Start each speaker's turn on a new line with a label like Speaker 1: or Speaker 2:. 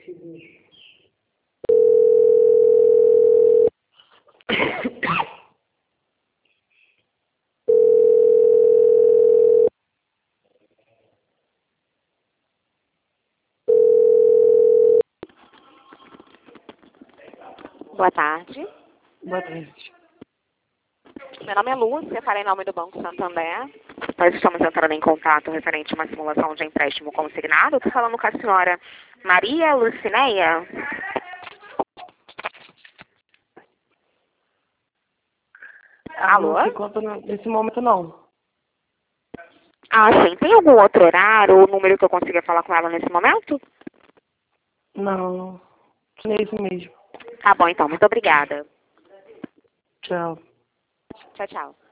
Speaker 1: Boa tarde.
Speaker 2: Boa tarde.
Speaker 1: Meu nome é Lúcia, falei em nome do Banco Santander. Nós estamos entrando em contato referente a uma simulação de empréstimo consignado. Estou falando com a senhora Maria Lucineia. Alô?
Speaker 2: Não se conta nesse momento, não.
Speaker 1: Ah, sim. Tem algum outro horário ou número que eu consiga falar com ela nesse momento?
Speaker 2: Não. É isso mesmo.
Speaker 1: Tá bom, então. Muito obrigada.
Speaker 2: Tchau.
Speaker 1: Tchau, tchau.